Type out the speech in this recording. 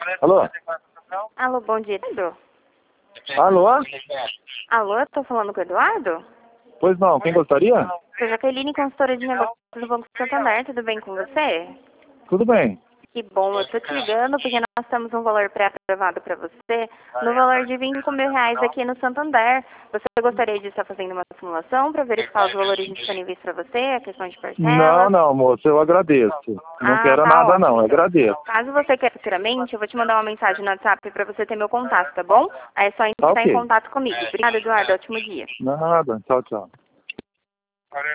Alô? Alô, bom dia, Eduardo. Alô? Alô, eu tô falando com o Eduardo? Pois não, quem gostaria? Sou Jaqueline, consultora de negócios do Banco Santander, tudo bem com você? Tudo bem. Que bom, eu tô te ligando porque nós temos um valor pré-aprovado para você, no valor de R$ 25.000 aqui no Santander. Você gostaria de estar fazendo uma simulação para verificar os valores disponíveis para você, a questão de Não, parcelas? não, moço, eu agradeço. Não quero Tá nada ótimo, não, eu então. agradeço. Caso você queira futuramente, eu vou te mandar uma mensagem no WhatsApp para você ter meu contato, tá bom? Aí é só Tá entrar em ok. contato comigo. Obrigada, Eduardo. Ótimo dia. Nada, tchau, tchau.